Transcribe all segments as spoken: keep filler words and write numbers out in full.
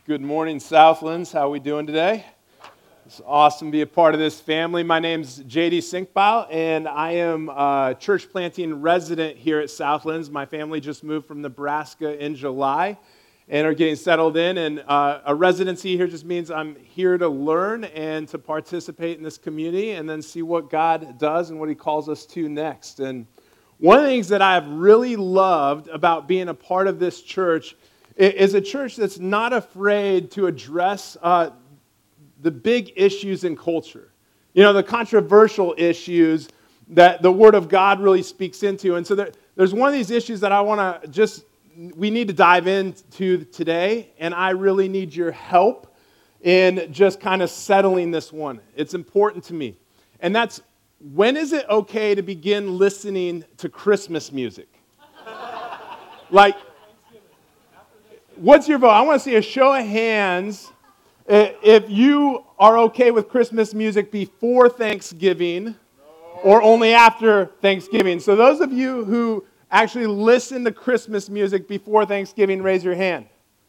Good morning, Southlands. How are we doing today? It's awesome to be a part of this family. My name's J D Sinkbau, and I am a church planting resident here at Southlands. My family just moved from Nebraska in July and are getting settled in. And uh, a residency here just means I'm here to learn and to participate in this community and then see what God does and what He calls us to next. And one of the things that I've really loved about being a part of this church is a church that's not afraid to address uh, the big issues in culture. You know, the controversial issues that the Word of God really speaks into. And so there, there's one of these issues that I want to just, we need to dive into today, and I really need your help in just kind of settling this one. It's important to me. And that's, when is it okay to begin listening to Christmas music? Like, what's your vote? I want to see a show of hands if you are okay with Christmas music before Thanksgiving or only after Thanksgiving. So those of you who actually listen to Christmas music before Thanksgiving, raise your hand.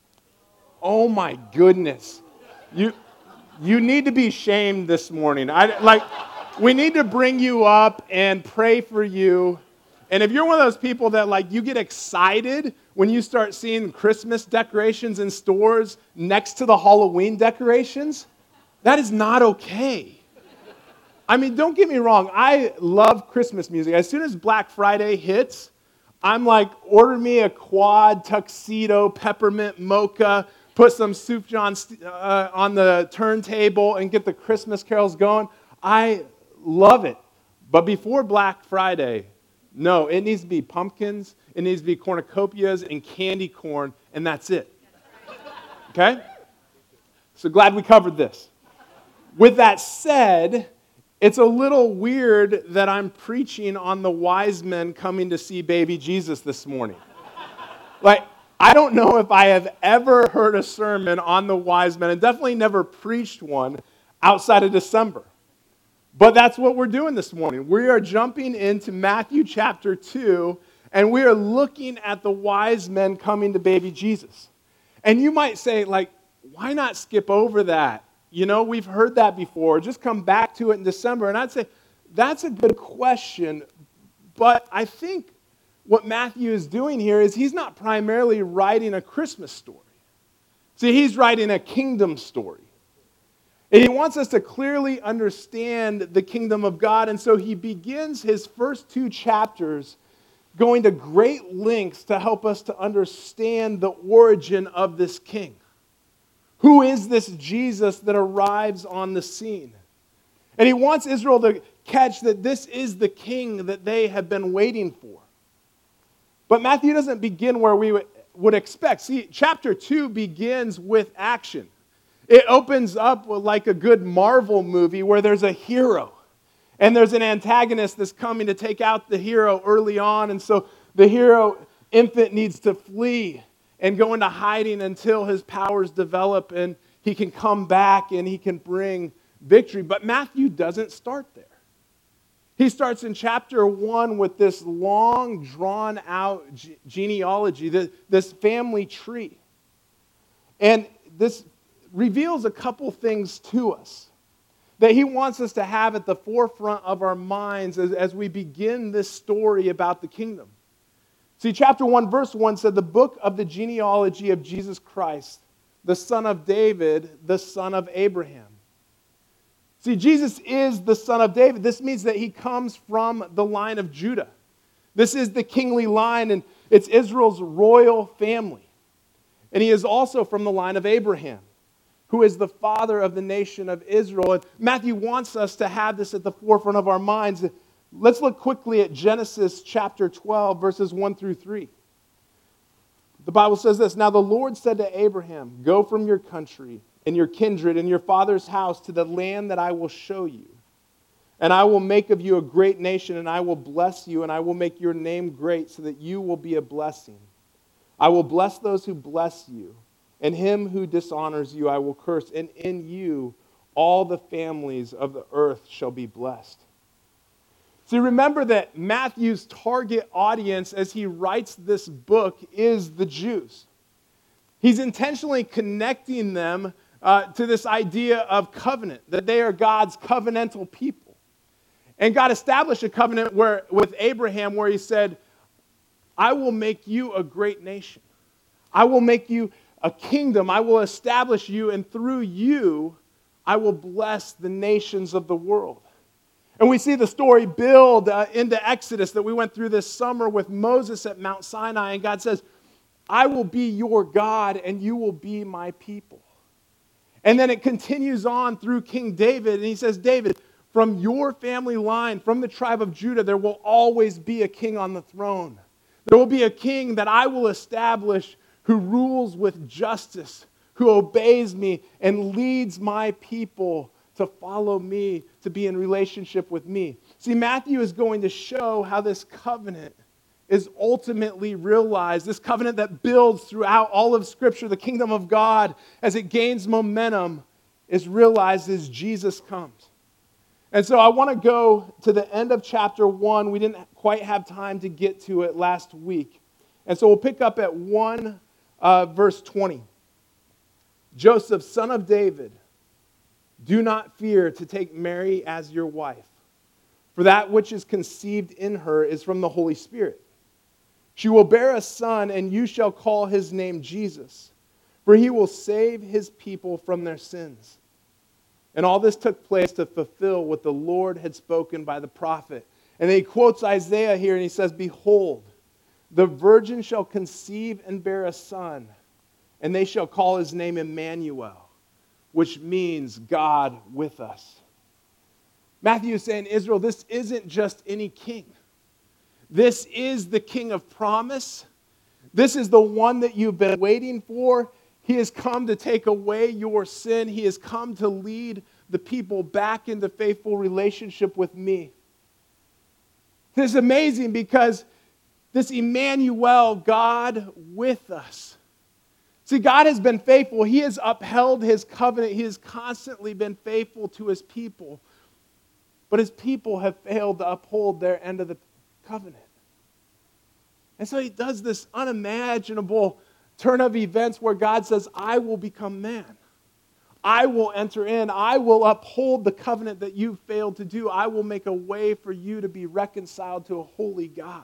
Oh my goodness. You you need to be shamed this morning. I like we need to bring you up and pray for you. And if you're one of those people that like you get excited when you start seeing Christmas decorations in stores next to the Halloween decorations, that is not okay. I mean, don't get me wrong. I love Christmas music. As soon as Black Friday hits, I'm like, order me a quad tuxedo, peppermint mocha, put some Soup John uh, on the turntable and get the Christmas carols going. I love it. But before Black Friday, no, it needs to be pumpkins, it needs to be cornucopias and candy corn, and that's it. Okay? So glad we covered this. With that said, it's a little weird that I'm preaching on the wise men coming to see baby Jesus this morning. Like, I don't know if I have ever heard a sermon on the wise men, and definitely never preached one outside of December. But that's what we're doing this morning. We are jumping into Matthew chapter two, and we are looking at the wise men coming to baby Jesus. And you might say, like, why not skip over that? You know, we've heard that before. Just come back to it in December. And I'd say, that's a good question. But I think what Matthew is doing here is he's not primarily writing a Christmas story. See, he's writing a kingdom story. And he wants us to clearly understand the kingdom of God. And so he begins his first two chapters going to great lengths to help us to understand the origin of this king. Who is this Jesus that arrives on the scene? And he wants Israel to catch that this is the king that they have been waiting for. But Matthew doesn't begin where we would expect. See, chapter two begins with action. It opens up like a good Marvel movie where there's a hero and there's an antagonist that's coming to take out the hero early on. And so the hero infant needs to flee and go into hiding until his powers develop and he can come back and he can bring victory. But Matthew doesn't start there. He starts in chapter one with this long, drawn-out ge- genealogy, this, this family tree. And this reveals a couple things to us that he wants us to have at the forefront of our minds as, as we begin this story about the kingdom. See, chapter one, verse one said, the book of the genealogy of Jesus Christ, the son of David, the son of Abraham. See, Jesus is the son of David. This means that he comes from the line of Judah. This is the kingly line, and it's Israel's royal family. And he is also from the line of Abraham, who is the father of the nation of Israel. And Matthew wants us to have this at the forefront of our minds. Let's look quickly at Genesis chapter twelve, verses one through three. The Bible says this, now the Lord said to Abraham, go from your country and your kindred and your father's house to the land that I will show you. And I will make of you a great nation, and I will bless you, and I will make your name great so that you will be a blessing. I will bless those who bless you, and him who dishonors you I will curse, and in you all the families of the earth shall be blessed. See, remember that Matthew's target audience as he writes this book is the Jews. He's intentionally connecting them uh, to this idea of covenant, that they are God's covenantal people. And God established a covenant where, with Abraham where he said, I will make you a great nation. I will make you a kingdom. I will establish you, and through you, I will bless the nations of the world. And we see the story build uh, into Exodus that we went through this summer with Moses at Mount Sinai. And God says, I will be your God, and you will be my people. And then it continues on through King David. And he says, David, from your family line, from the tribe of Judah, there will always be a king on the throne. There will be a king that I will establish who rules with justice, who obeys me and leads my people to follow me, to be in relationship with me. See, Matthew is going to show how this covenant is ultimately realized, this covenant that builds throughout all of Scripture, the kingdom of God, as it gains momentum, is realized as Jesus comes. And so I want to go to the end of chapter one. We didn't quite have time to get to it last week. And so we'll pick up at one, uh, verse twenty. Joseph, son of David, do not fear to take Mary as your wife, for that which is conceived in her is from the Holy Spirit. She will bear a son, and you shall call his name Jesus, for he will save his people from their sins. And all this took place to fulfill what the Lord had spoken by the prophet. And then he quotes Isaiah here, and he says, Behold, the virgin shall conceive and bear a son, and they shall call his name Emmanuel, which means God with us. Matthew is saying, Israel, this isn't just any king. This is the King of promise. This is the one that you've been waiting for. He has come to take away your sin. He has come to lead the people back into faithful relationship with me. This is amazing because this Emmanuel, God with us. See, God has been faithful. He has upheld his covenant. He has constantly been faithful to his people. But his people have failed to uphold their end of the covenant. And so he does this unimaginable turn of events where God says, I will become man. I will enter in. I will uphold the covenant that you failed to do. I will make a way for you to be reconciled to a holy God.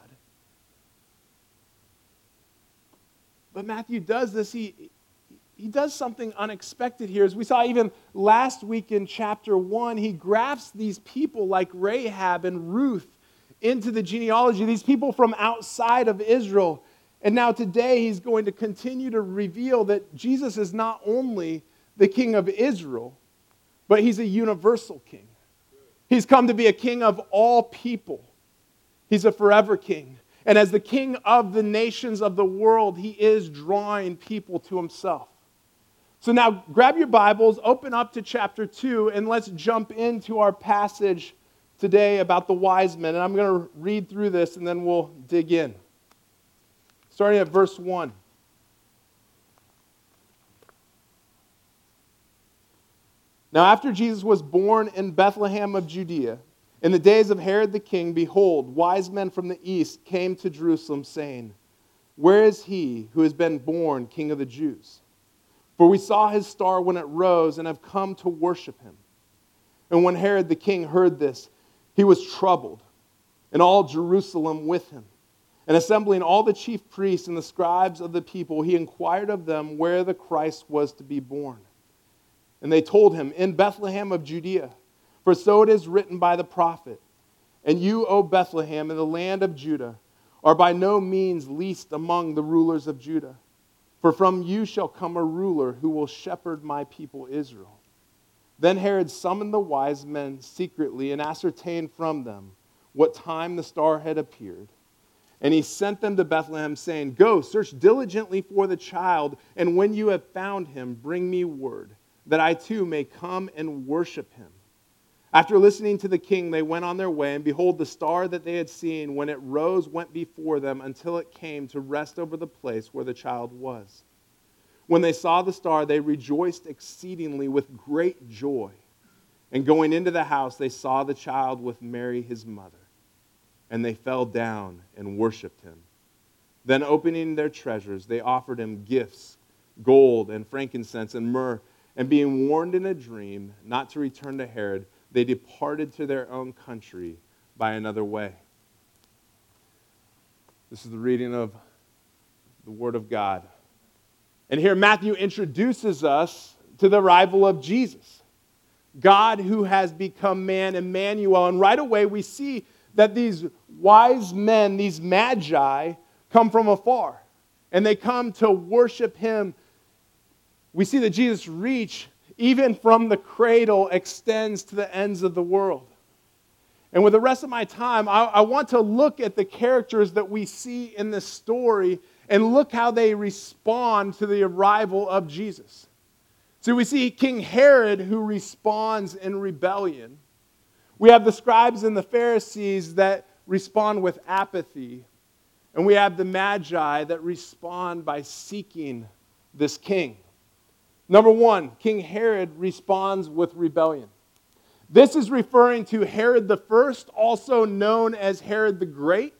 But Matthew does this. He, he does something unexpected here. As we saw even last week in chapter one, he grafts these people like Rahab and Ruth into the genealogy, these people from outside of Israel. And now today he's going to continue to reveal that Jesus is not only the King of Israel, but he's a universal king. He's come to be a king of all people. He's a forever king. And as the king of the nations of the world, he is drawing people to himself. So now grab your Bibles, open up to chapter two, and let's jump into our passage today about the wise men. And I'm going to read through this and then we'll dig in. Starting at verse one. Now after Jesus was born in Bethlehem of Judea, in the days of Herod the king, behold, wise men from the east came to Jerusalem, saying, Where is he who has been born King of the Jews? For we saw his star when it rose and have come to worship him. And when Herod the king heard this, he was troubled, and all Jerusalem with him. And assembling all the chief priests and the scribes of the people, he inquired of them where the Christ was to be born. And they told him, In Bethlehem of Judea, for so it is written by the prophet, And you, O Bethlehem, in the land of Judah, are by no means least among the rulers of Judah. For from you shall come a ruler who will shepherd my people Israel. Then Herod summoned the wise men secretly and ascertained from them what time the star had appeared. And he sent them to Bethlehem, saying, Go, search diligently for the child, and when you have found him, bring me word, that I too may come and worship him. After listening to the king, they went on their way, and behold, the star that they had seen when it rose went before them until it came to rest over the place where the child was. When they saw the star, they rejoiced exceedingly with great joy. And going into the house, they saw the child with Mary, his mother. And they fell down and worshipped him. Then opening their treasures, they offered him gifts, gold and frankincense and myrrh. And being warned in a dream not to return to Herod, they departed to their own country by another way. This is the reading of the Word of God. And here Matthew introduces us to the arrival of Jesus, God who has become man, Emmanuel. And right away we see that these wise men, these magi, come from afar. And they come to worship him. We see that Jesus' reach, even from the cradle, extends to the ends of the world. And with the rest of my time, I, I want to look at the characters that we see in this story and look how they respond to the arrival of Jesus. So we see King Herod, who responds in rebellion. We have the scribes and the Pharisees that respond with apathy. And we have the Magi that respond by seeking this king. Number one, King Herod responds with rebellion. This is referring to Herod the First, also known as Herod the Great.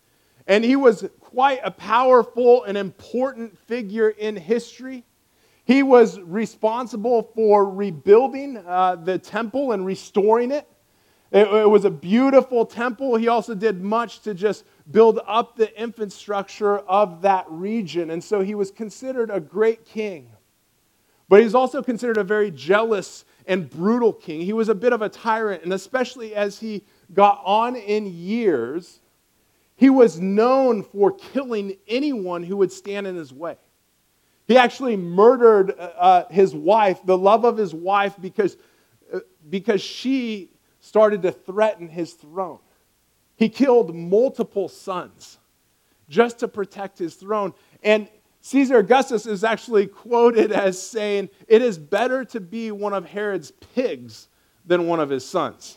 And he was quite a powerful and important figure in history. He was responsible for rebuilding uh, the temple and restoring it. it. It was a beautiful temple. He also did much to just build up the infrastructure of that region. And so he was considered a great king. But he's also considered a very jealous and brutal king. He was a bit of a tyrant, and especially as he got on in years, he was known for killing anyone who would stand in his way. He actually murdered uh, his wife, the love of his wife, because, uh, because she started to threaten his throne. He killed multiple sons just to protect his throne. And Caesar Augustus is actually quoted as saying, "It is better to be one of Herod's pigs than one of his sons."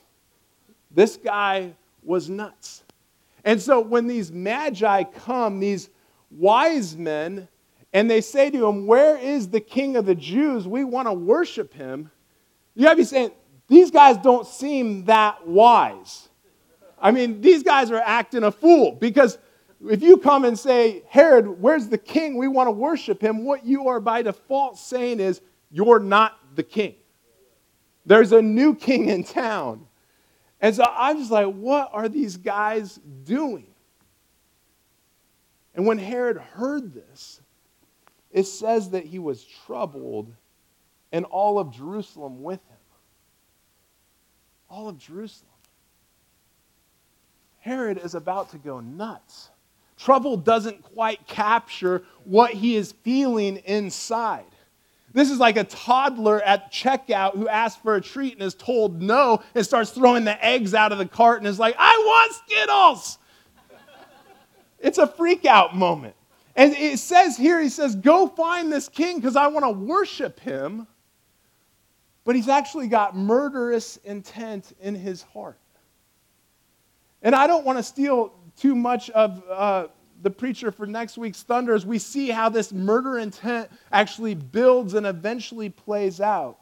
This guy was nuts. And so when these magi come, these wise men, and they say to him, "Where is the King of the Jews? We want to worship him." You got to be saying, these guys don't seem that wise. I mean, these guys are acting a fool, because if you come and say, "Herod, where's the king? We want to worship him," what you are by default saying is, you're not the king. There's a new king in town. And so I'm just like, what are these guys doing? And when Herod heard this, it says that he was troubled, and all of Jerusalem with him. All of Jerusalem. Herod is about to go nuts. Trouble doesn't quite capture what he is feeling inside. This is like a toddler at checkout who asks for a treat and is told no and starts throwing the eggs out of the cart and is like, "I want Skittles!" It's a freak out moment. And it says here, he says, "Go find this king because I want to worship him." But he's actually got murderous intent in his heart. And I don't want to steal too much of uh, the preacher for next week's Thunder as we see how this murder intent actually builds and eventually plays out.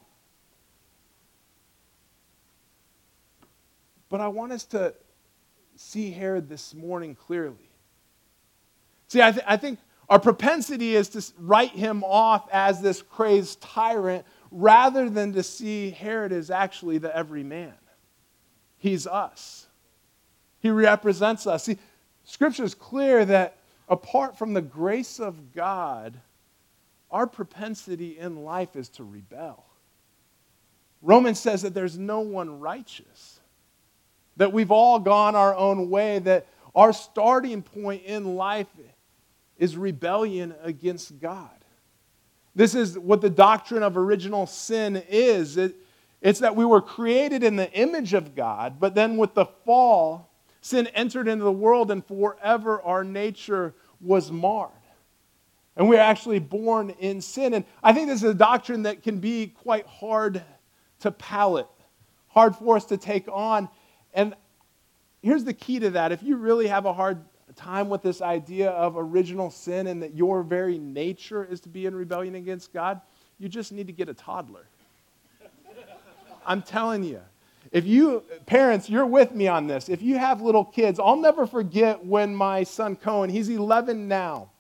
But I want us to see Herod this morning clearly. See, I, th- I think our propensity is to write him off as this crazed tyrant rather than to see Herod as actually the everyman. He's us. He represents us. See, Scripture is clear that apart from the grace of God, our propensity in life is to rebel. Romans says that there's no one righteous, that we've all gone our own way, that our starting point in life is rebellion against God. This is what the doctrine of original sin is. It, it's that we were created in the image of God, but then with the fall, sin entered into the world, and forever our nature was marred. And we are actually born in sin. And I think this is a doctrine that can be quite hard to palate, hard for us to take on. And here's the key to that. If you really have a hard time with this idea of original sin and that your very nature is to be in rebellion against God, you just need to get a toddler. I'm telling you. If you, parents, you're with me on this. If you have little kids, I'll never forget when my son Cohen, he's eleven now,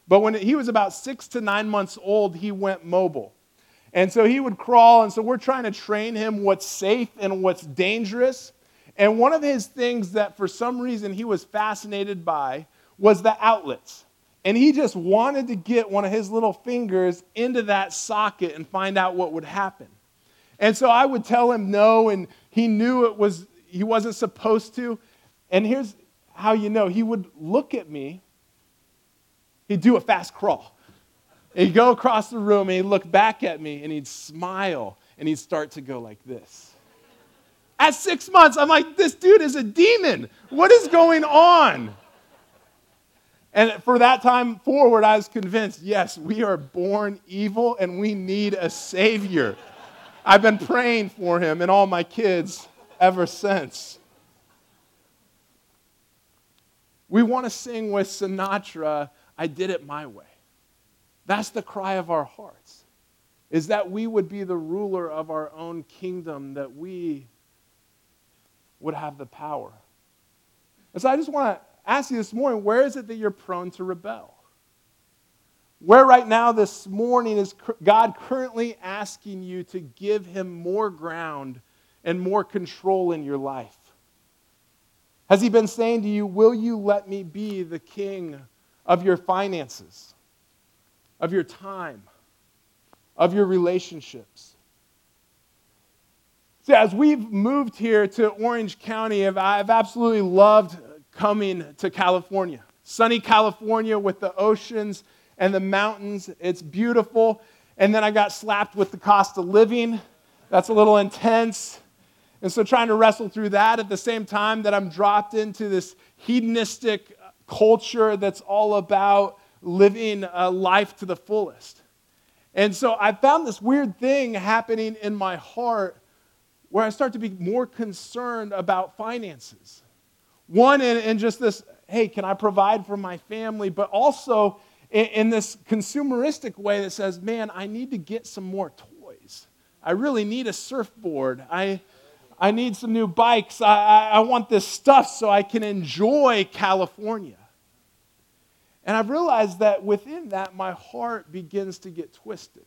But when he was about six to nine months old, he went mobile. And so he would crawl, and so we're trying to train him what's safe and what's dangerous. And one of his things that for some reason he was fascinated by was the outlets. And he just wanted to get one of his little fingers into that socket and find out what would happen. And so I would tell him no, and he knew it was he wasn't supposed to. And here's how you know. He would look at me. He'd do a fast crawl. He'd go across the room, and he'd look back at me, and he'd smile, and he'd start to go like this. At six months, I'm like, this dude is a demon. What is going on? And for that time forward, I was convinced, yes, we are born evil, and we need a Savior. I've been praying for him and all my kids ever since. We want to sing with Sinatra, I Did It My Way. That's the cry of our hearts, is that we would be the ruler of our own kingdom, that we would have the power. And so I just want to ask you this morning, where is it that you're prone to rebel? Where right now this morning is God currently asking you to give him more ground and more control in your life? Has he been saying to you, will you let me be the king of your finances, of your time, of your relationships? See, as we've moved here to Orange County, I've, I've absolutely loved coming to California. Sunny California with the oceans and the mountains. It's beautiful. And then I got slapped with the cost of living. That's a little intense. And so trying to wrestle through that at the same time that I'm dropped into this hedonistic culture that's all about living a life to the fullest. And so I found this weird thing happening in my heart where I start to be more concerned about finances. One, in, in just this, hey, can I provide for my family? But also in, in this consumeristic way that says, man, I need to get some more toys. I really need a surfboard. I, I need some new bikes. I, I, I want this stuff so I can enjoy California. And I've realized that within that, my heart begins to get twisted.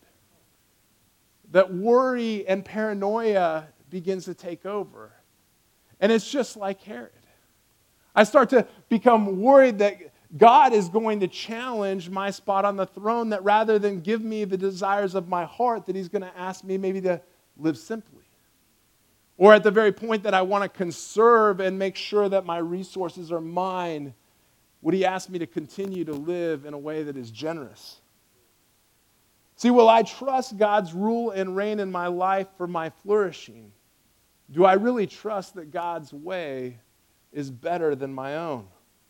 That worry and paranoia begins to take over. And it's just like Herod. I start to become worried that God is going to challenge my spot on the throne, that rather than give me the desires of my heart, that he's going to ask me maybe to live simply. Or at the very point that I want to conserve and make sure that my resources are mine, would he ask me to continue to live in a way that is generous? See, will I trust God's rule and reign in my life for my flourishing? Do I really trust that God's way is better than my own?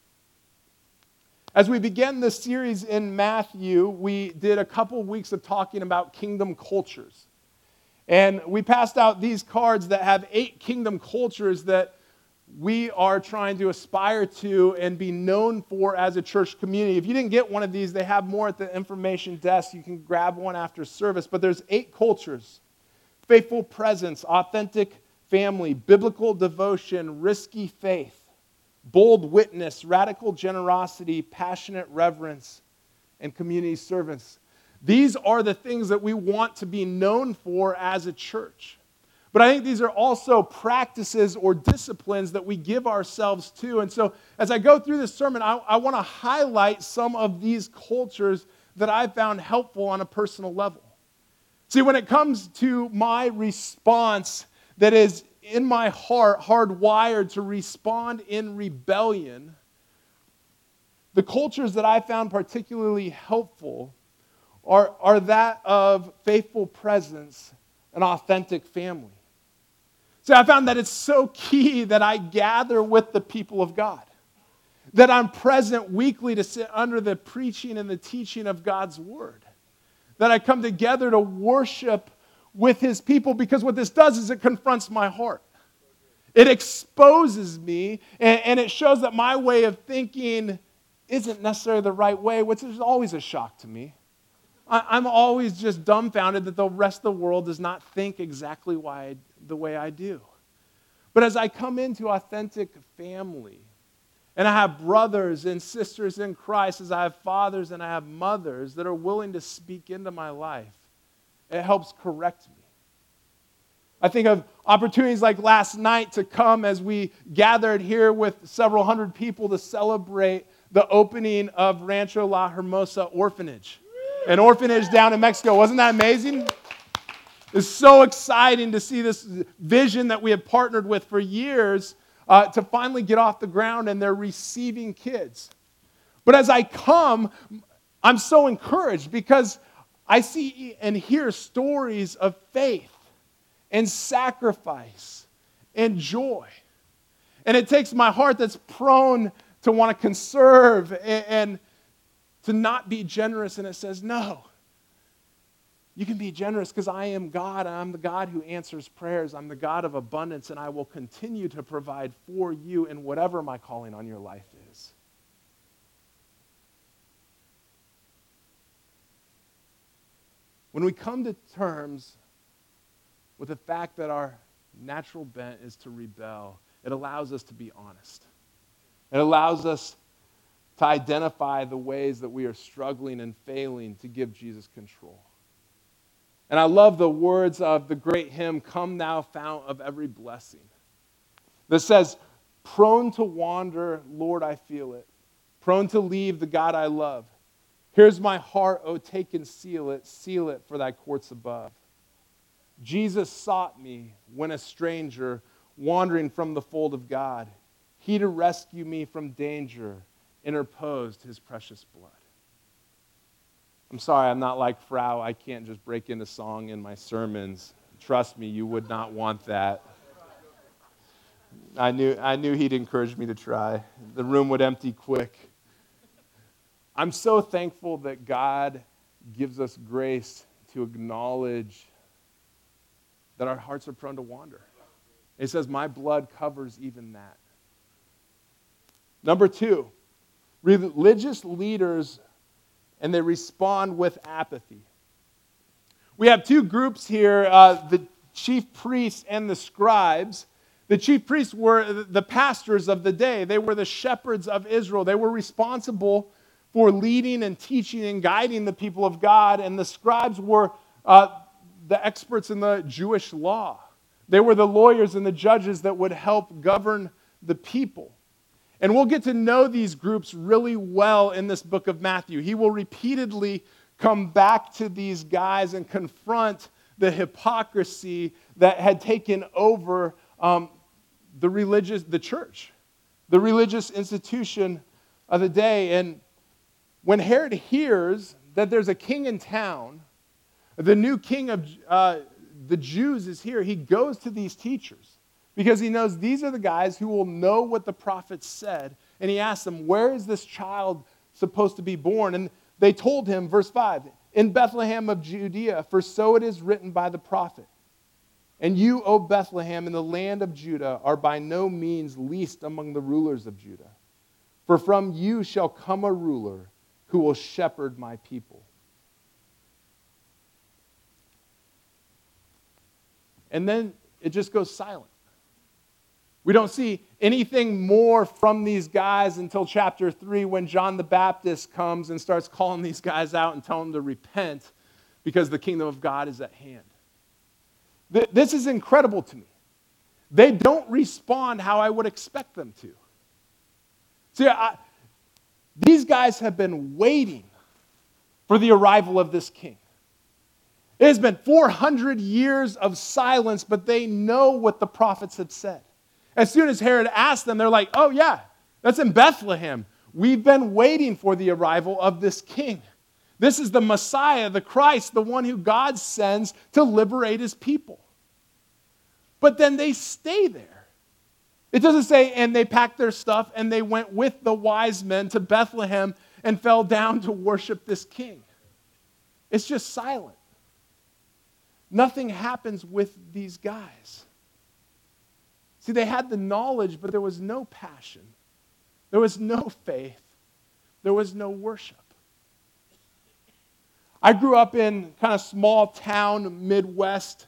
As we began this series in Matthew, we did a couple weeks of talking about kingdom cultures. And we passed out these cards that have eight kingdom cultures that we are trying to aspire to and be known for as a church community. If you didn't get one of these, they have more at the information desk. You can grab one after service. But there's eight cultures: faithful presence, authentic family, biblical devotion, risky faith, bold witness, radical generosity, passionate reverence, and community service. These are the things that we want to be known for as a church. But I think these are also practices or disciplines that we give ourselves to. And so as I go through this sermon, I, I want to highlight some of these cultures that I found helpful on a personal level. See, when it comes to my response that is in my heart, hardwired to respond in rebellion, the cultures that I found particularly helpful are, are that of faithful presence and authentic family. See, I found that it's so key that I gather with the people of God, that I'm present weekly to sit under the preaching and the teaching of God's word, that I come together to worship with his people, because what this does is it confronts my heart. It exposes me, and, and it shows that my way of thinking isn't necessarily the right way, which is always a shock to me. I, I'm always just dumbfounded that the rest of the world does not think exactly why I, the way I do. But as I come into authentic family, And I have brothers and sisters in Christ, as I have fathers and I have mothers that are willing to speak into my life. It helps correct me. I think of opportunities like last night to come as we gathered here with several hundred people to celebrate the opening of Rancho La Hermosa Orphanage, an orphanage down in Mexico. Wasn't that amazing? It's so exciting to see this vision that we have partnered with for years uh, to finally get off the ground, and they're receiving kids. But as I come, I'm so encouraged because I see and hear stories of faith and sacrifice and joy. And it takes my heart that's prone to want to conserve and, and to not be generous, and it says, no. You can be generous because I am God. I'm the God who answers prayers. I'm the God of abundance, and I will continue to provide for you in whatever my calling on your life is. When we come to terms with the fact that our natural bent is to rebel, it allows us to be honest. It allows us to identify the ways that we are struggling and failing to give Jesus control. And I love the words of the great hymn, "Come Thou Fount of Every Blessing," that says, prone to wander, Lord, I feel it. Prone to leave the God I love. Here's my heart, oh, take and seal it. Seal it for thy courts above. Jesus sought me when a stranger, wandering from the fold of God. He to rescue me from danger interposed his precious blood. I'm sorry, I'm not like Frau. I can't just break into song in my sermons. Trust me, you would not want that. I knew, I knew he'd encourage me to try. The room would empty quick. I'm so thankful that God gives us grace to acknowledge that our hearts are prone to wander. It says, my blood covers even that. Number two, religious leaders, and they respond with apathy. We have two groups here, uh, the chief priests and the scribes. The chief priests were the pastors of the day. They were the shepherds of Israel. They were responsible for leading and teaching and guiding the people of God, and the scribes were uh, the experts in the Jewish law. They were the lawyers and the judges that would help govern the people. And we'll get to know these groups really well in this book of Matthew. He will repeatedly come back to these guys and confront the hypocrisy that had taken over um, the religious, the church, the religious institution of the day. And when Herod hears that there's a king in town, the new king of uh, the Jews is here, he goes to these teachers because he knows these are the guys who will know what the prophets said. And he asks them, where is this child supposed to be born? And they told him, verse five, in Bethlehem of Judea, for so it is written by the prophet. And you, O Bethlehem, in the land of Judah, are by no means least among the rulers of Judah. For from you shall come a ruler who will shepherd my people. And then it just goes silent. We don't see anything more from these guys until chapter three, when John the Baptist comes and starts calling these guys out and telling them to repent because the kingdom of God is at hand. This is incredible to me. They don't respond how I would expect them to. See, I, these guys have been waiting for the arrival of this king. It has been four hundred years of silence, but they know what the prophets had said. As soon as Herod asked them, they're like, oh yeah, that's in Bethlehem. We've been waiting for the arrival of this king. This is the Messiah, the Christ, the one who God sends to liberate his people. But then they stay there. It doesn't say, and they packed their stuff and they went with the wise men to Bethlehem and fell down to worship this king. It's just silent. Nothing happens with these guys. See, they had the knowledge, but there was no passion. There was no faith. There was no worship. I grew up in kind of small town, Midwest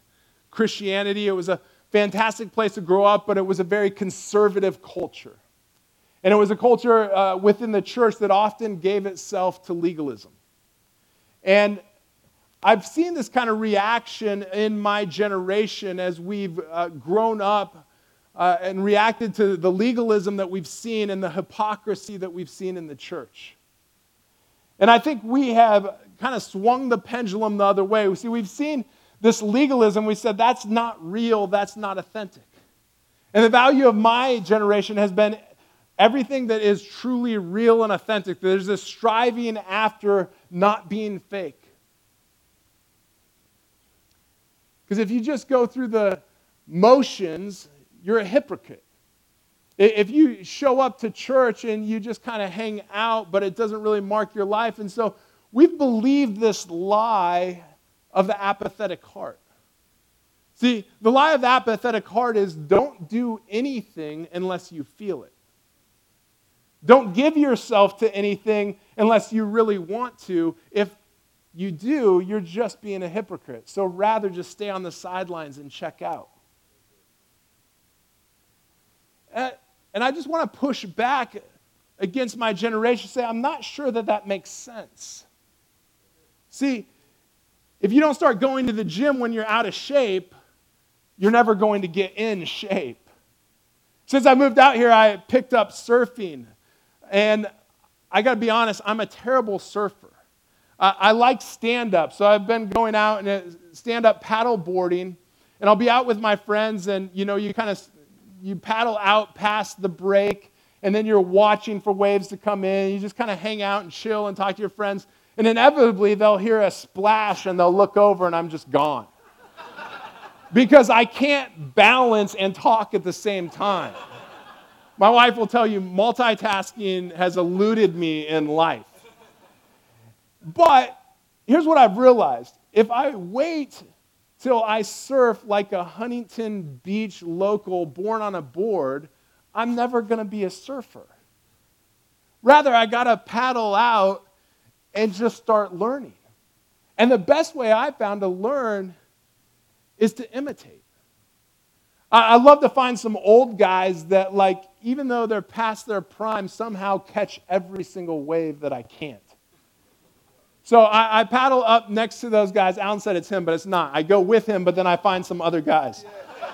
Christianity. It was a fantastic place to grow up, but it was a very conservative culture. And it was a culture uh, within the church that often gave itself to legalism. And I've seen this kind of reaction in my generation as we've uh, grown up uh, and reacted to the legalism that we've seen and the hypocrisy that we've seen in the church. And I think we have kind of swung the pendulum the other way. See, we've seen this legalism. We said, that's not real, that's not authentic. And the value of my generation has been everything that is truly real and authentic. There's this striving after not being fake. Because if you just go through the motions, you're a hypocrite. If you show up to church and you just kind of hang out, but it doesn't really mark your life. And so we've believed this lie of the apathetic heart. See, the lie of the apathetic heart is don't do anything unless you feel it. Don't give yourself to anything unless you really want to. If you do, you're just being a hypocrite. So rather just stay on the sidelines and check out. And I just want to push back against my generation, say, I'm not sure that that makes sense. See, if you don't start going to the gym when you're out of shape, you're never going to get in shape. Since I moved out here, I picked up surfing. And I got to be honest, I'm a terrible surfer. I, I like stand-up, so I've been going out and stand-up paddle boarding, and I'll be out with my friends, and you know, you kind of you paddle out past the break, and then you're watching for waves to come in. You just kind of hang out and chill and talk to your friends, and inevitably they'll hear a splash and they'll look over, and I'm just gone because I can't balance and talk at the same time. My wife will tell you multitasking has eluded me in life. But here's what I've realized. If I wait till I surf like a Huntington Beach local born on a board, I'm never going to be a surfer. Rather, I got to paddle out and just start learning. And the best way I found to learn is to imitate. I love to find some old guys that, like, even though they're past their prime, somehow catch every single wave that I can't. So I, I paddle up next to those guys. Alan said it's him, but it's not. I go with him, but then I find some other guys.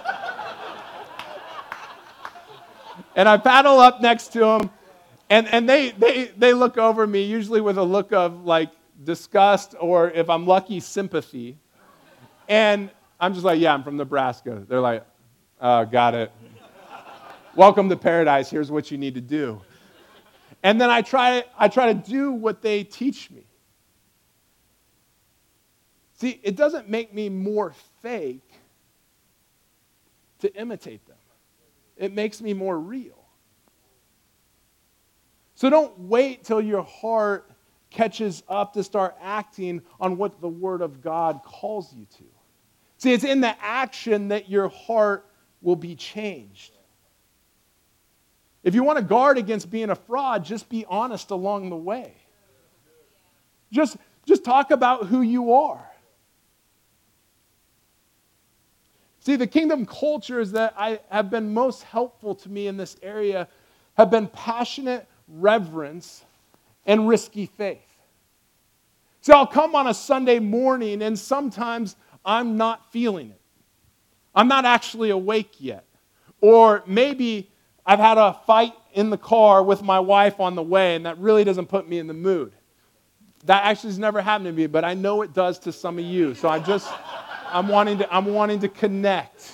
And I paddle up next to them, and, and they, they, they look over me, usually with a look of, like, disgust or, if I'm lucky, sympathy. And I'm just like, yeah, I'm from Nebraska. They're like, oh, got it. Welcome to paradise. Here's what you need to do. And then I try, I try to do what they teach me. See, it doesn't make me more fake to imitate them. It makes me more real. So don't wait till your heart catches up to start acting on what the Word of God calls you to. See, it's in the action that your heart will be changed. If you want to guard against being a fraud, just be honest along the way. Just, just talk about who you are. See, the kingdom cultures that I have been most helpful to me in this area have been passionate reverence and risky faith. So I'll come on a Sunday morning and sometimes I'm not feeling it. I'm not actually awake yet. Or maybe I've had a fight in the car with my wife on the way and that really doesn't put me in the mood. That actually has never happened to me, but I know it does to some of you. So I just, I'm wanting to, I'm wanting to connect.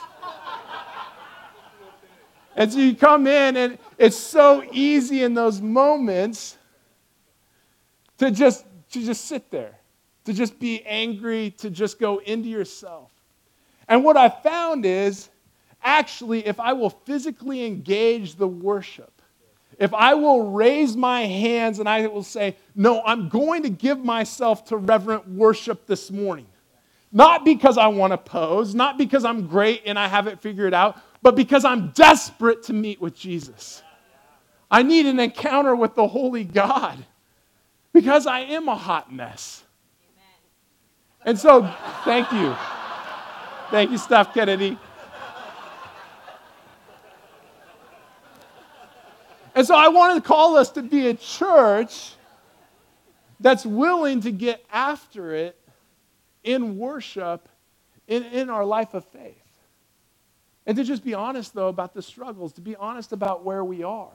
And so you come in and it's so easy in those moments to just, to just sit there, to just be angry, to just go into yourself. And what I found is, actually, if I will physically engage the worship, if I will raise my hands and I will say, no, I'm going to give myself to reverent worship this morning. Not because I want to pose, not because I'm great and I have it figured out, but because I'm desperate to meet with Jesus. I need an encounter with the Holy God because I am a hot mess. And so, thank you. Thank you, Steph Kennedy. And so I want to call us to be a church that's willing to get after it in worship, in, in our life of faith. And to just be honest, though, about the struggles, to be honest about where we are.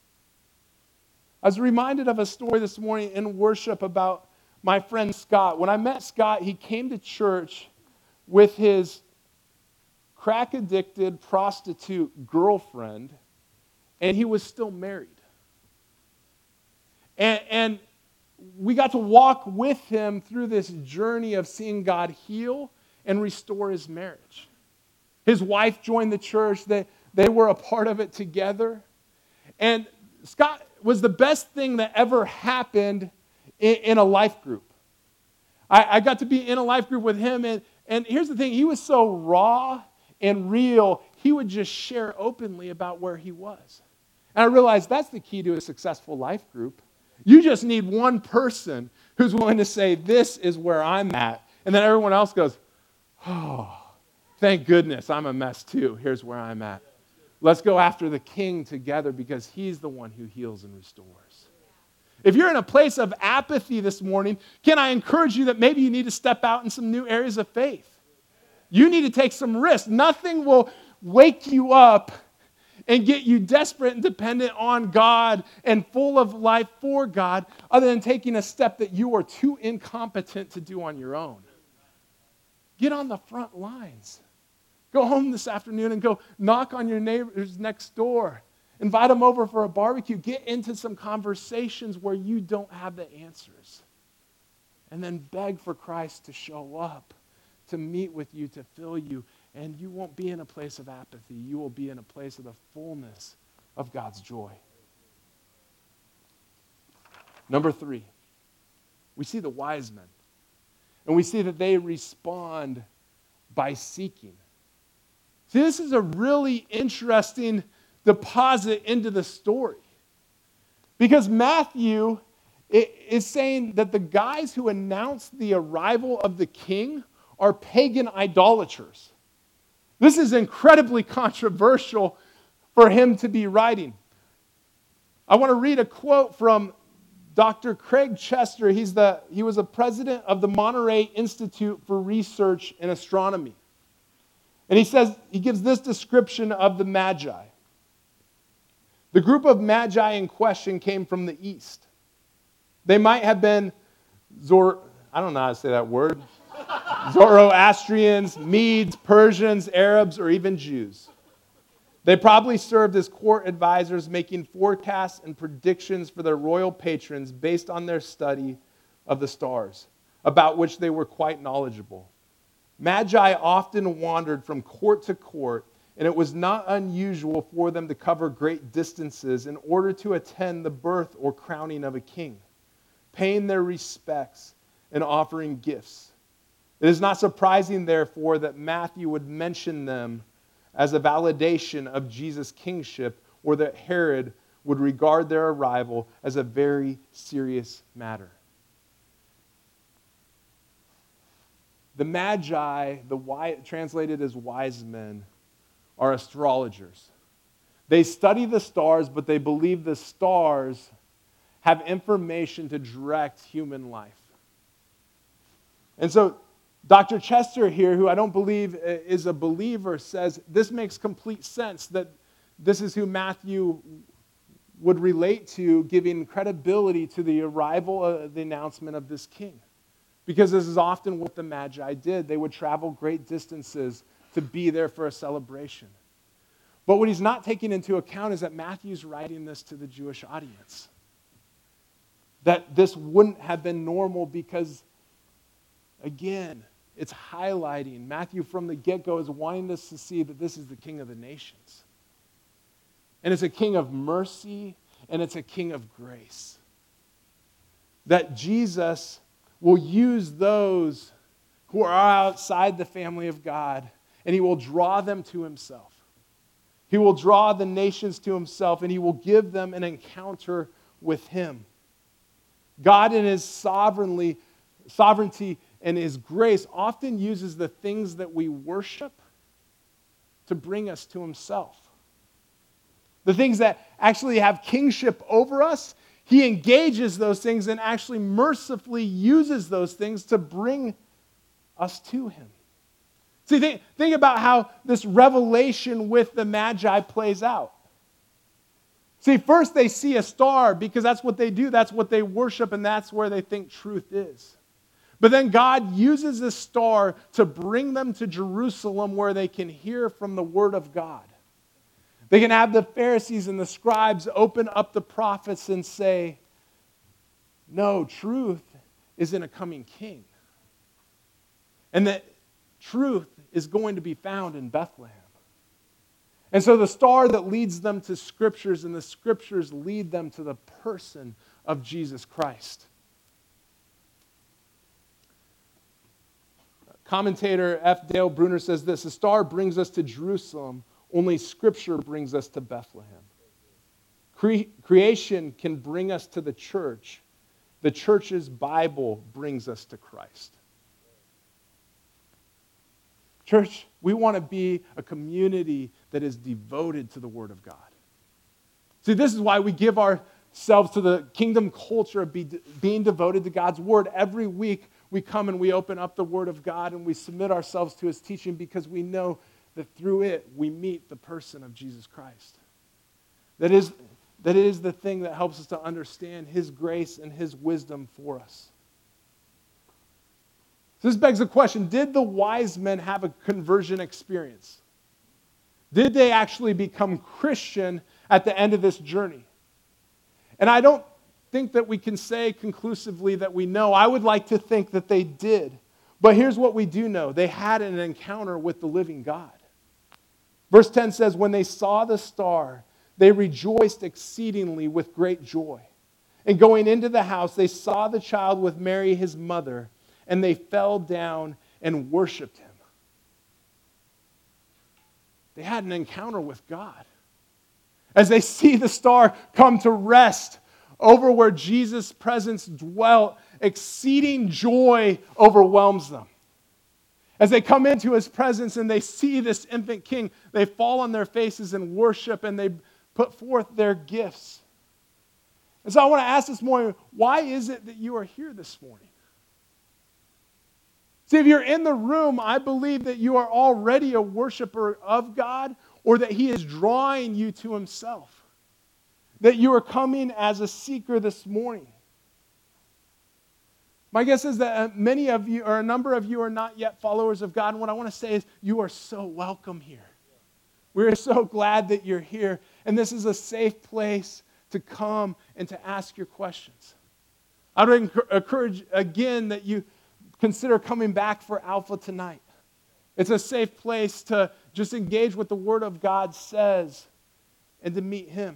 I was reminded of a story this morning in worship about my friend Scott. When I met Scott, he came to church with his crack-addicted prostitute girlfriend, and he was still married. And, and we got to walk with him through this journey of seeing God heal and restore his marriage. His wife joined the church. They, they were a part of it together. And Scott was the best thing that ever happened in, in a life group. I, I got to be in a life group with him, and, and here's the thing. He was so raw and real, he would just share openly about where he was. And I realized that's the key to a successful life group. You just need one person who's willing to say, this is where I'm at. And then everyone else goes, oh, thank goodness I'm a mess too. Here's where I'm at. Let's go after the King together because he's the one who heals and restores. If you're in a place of apathy this morning, can I encourage you that maybe you need to step out in some new areas of faith? You need to take some risks. Nothing will wake you up and get you desperate and dependent on God and full of life for God other than taking a step that you are too incompetent to do on your own. Get on the front lines. Go home this afternoon and go knock on your neighbors next door. Invite them over for a barbecue. Get into some conversations where you don't have the answers. And then beg for Christ to show up, to meet with you, to fill you. And you won't be in a place of apathy. You will be in a place of the fullness of God's joy. Number three, we see the wise men. And we see that they respond by seeking. See, this is a really interesting deposit into the story. Because Matthew is saying that the guys who announced the arrival of the king are pagan idolaters. This is incredibly controversial for him to be writing. I want to read a quote from Doctor Craig Chester. He's the, he was a president of the Monterey Institute for Research in Astronomy. And he says, he gives this description of the Magi. The group of Magi in question came from the east. They might have been Zor, I don't know how to say that word, Zoroastrians, Medes, Persians, Arabs, or even Jews. They probably served as court advisors, making forecasts and predictions for their royal patrons based on their study of the stars, about which they were quite knowledgeable. Magi often wandered from court to court, and it was not unusual for them to cover great distances in order to attend the birth or crowning of a king, paying their respects and offering gifts. It is not surprising, therefore, that Matthew would mention them as a validation of Jesus' kingship, or that Herod would regard their arrival as a very serious matter. The Magi, the wise, translated as wise men, are astrologers. They study the stars, but they believe the stars have information to direct human life. And so Doctor Chester here, who I don't believe is a believer, says this makes complete sense, that this is who Matthew would relate to, giving credibility to the arrival, uh, the announcement of this king. Because this is often what the Magi did. They would travel great distances to be there for a celebration. But what he's not taking into account is that Matthew's writing this to the Jewish audience. That this wouldn't have been normal because, again, it's highlighting. Matthew from the get-go is wanting us to see that this is the King of the nations. And it's a king of mercy, and it's a king of grace. That Jesus will use those who are outside the family of God, and he will draw them to himself. He will draw the nations to himself, and he will give them an encounter with him. God in his sovereignly, sovereignty and his grace often uses the things that we worship to bring us to himself. the things that actually have kingship over us, he engages those things and actually mercifully uses those things to bring us to him. See, think, think about how this revelation with the Magi plays out. See, first they see a star because that's what they do, that's what they worship, and that's where they think truth is. But then God uses this star to bring them to Jerusalem where they can hear from the Word of God. They can have the Pharisees and the scribes open up the prophets and say, no, truth is in a coming king. And that truth is going to be found in Bethlehem. And so the star that leads them to scriptures, and the scriptures lead them to the person of Jesus Christ. Commentator F. Dale Bruner says this: the star brings us to Jerusalem, only scripture brings us to Bethlehem. Cre- creation can bring us to the church. The church's Bible brings us to Christ. Church, we want to be a community that is devoted to the Word of God. See, this is why we give ourselves to the kingdom culture of be, being devoted to God's Word. Every week we come and we open up the Word of God and we submit ourselves to His teaching because we know that through it we meet the person of Jesus Christ. That is, that is the thing that helps us to understand His grace and His wisdom for us. So this begs the question, did the wise men have a conversion experience? Did they actually become Christian at the end of this journey? And I don't think that we can say conclusively that we know. I would like to think that they did. But here's what we do know. They had an encounter with the living God. Verse ten says, when they saw the star, they rejoiced exceedingly with great joy. And going into the house, they saw the child with Mary, his mother, and they fell down and worshiped him. They had an encounter with God. As they see the star come to rest over where Jesus' presence dwelt, exceeding joy overwhelms them. As they come into His presence and they see this infant king, they fall on their faces and worship, and they put forth their gifts. And so I want to ask this morning, why is it that you are here this morning? See, if you're in the room, I believe that you are already a worshiper of God, or that He is drawing you to Himself. That you are coming as a seeker this morning. My guess is that many of you, or a number of you, are not yet followers of God. And what I want to say is, you are so welcome here. We're so glad that you're here. And this is a safe place to come and to ask your questions. I would encourage, again, that you consider coming back for Alpha tonight. It's a safe place to just engage what the Word of God says and to meet Him.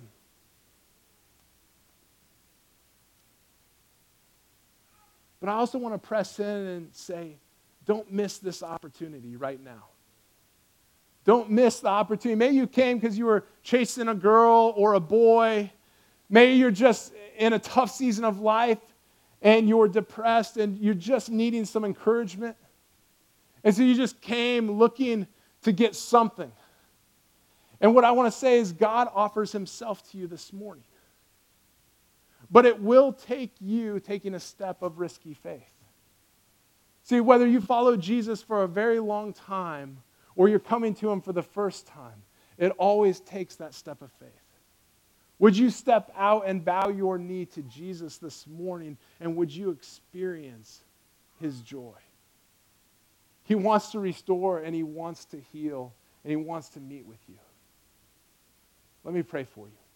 But I also want to press in and say, don't miss this opportunity right now. Don't miss the opportunity. Maybe you came because you were chasing a girl or a boy. Maybe you're just in a tough season of life and you're depressed and you're just needing some encouragement. And so you just came looking to get something. And what I want to say is God offers Himself to you this morning. But it will take you taking a step of risky faith. See, whether you follow Jesus for a very long time or you're coming to Him for the first time, it always takes that step of faith. Would you step out and bow your knee to Jesus this morning, and would you experience His joy? He wants to restore, and He wants to heal, and He wants to meet with you. Let me pray for you.